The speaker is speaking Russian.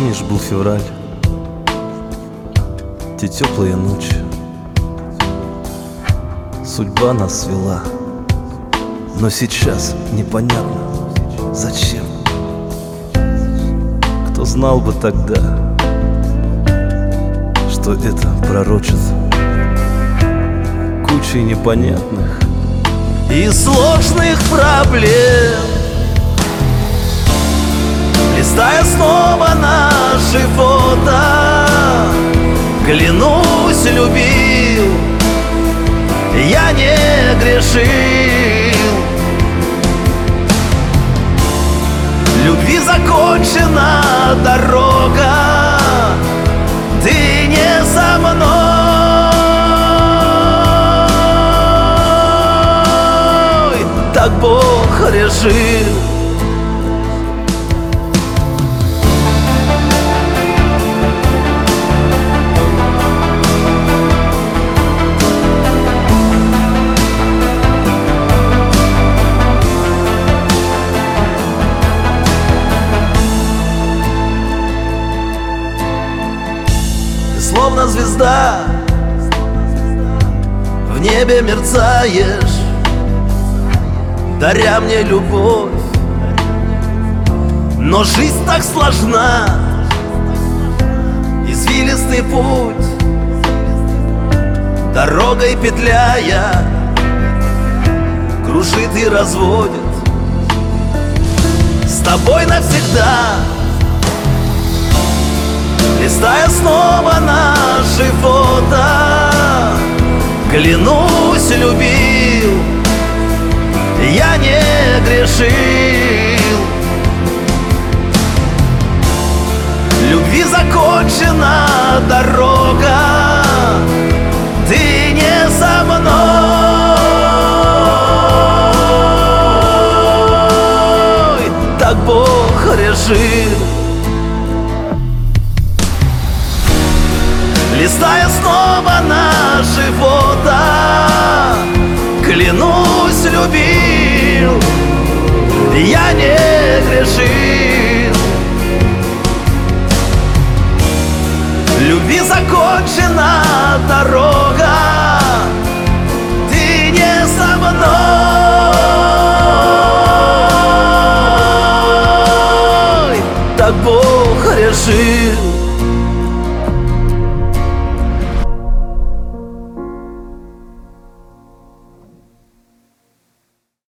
Помнишь, был февраль, те теплые ночи, судьба нас свела. Но сейчас непонятно, зачем. Кто знал бы тогда, что это пророчит кучей непонятных и сложных проблем. Листая снова наши фото, клянусь, любил, я не грешил. Любви закончена дорога, ты не со мной, так Бог решил. Словно звезда в небе мерцаешь, даря мне любовь. Но жизнь так сложна, извилистый путь, дорогой петляя, кружит и разводит. С тобой навсегда. Листая снова наши фото, клянусь, любил, я не грешил. Любви закончена дорога, ты не со мной, так Бог решил. Листая снова наши фото, клянусь, любил, я не грешил. Любви закончена дорога, ты не со мной, так Бог решил.